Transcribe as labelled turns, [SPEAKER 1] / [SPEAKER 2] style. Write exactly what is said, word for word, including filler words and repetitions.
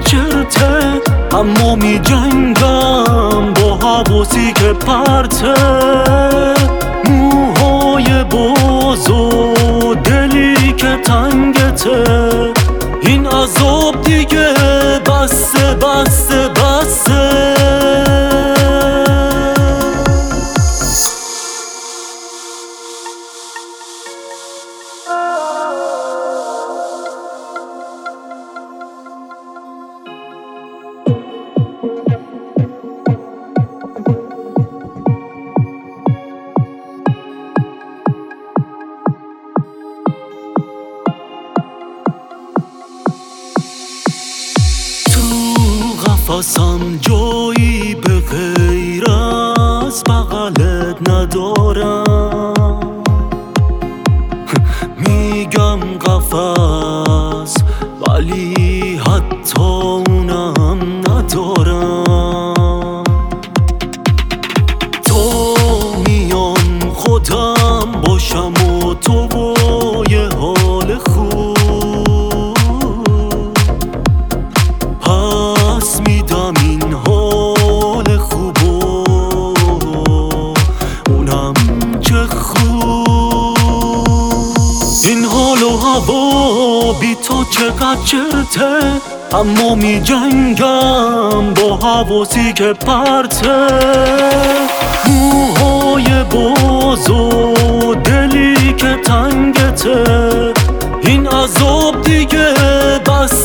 [SPEAKER 1] چرته، اما می جنگم با حواسی که پرته. موهای باز و دلی که تنگته، این عذاب دیگه بسه بسه بسه. قفصم جایی به غیر از بغلت ندارم. میگم قفص ولی حتی اونم ندارم. تو میان خودم باشم و تو و یه حال خوب، پس میدم این حال خوب و اونم چه خوب. این حال و هوا بی تو چقدر چرته، اما می جنگم با حواسی که پرته. موهای باز و دلی که تنگته، این عذاب دیگه بس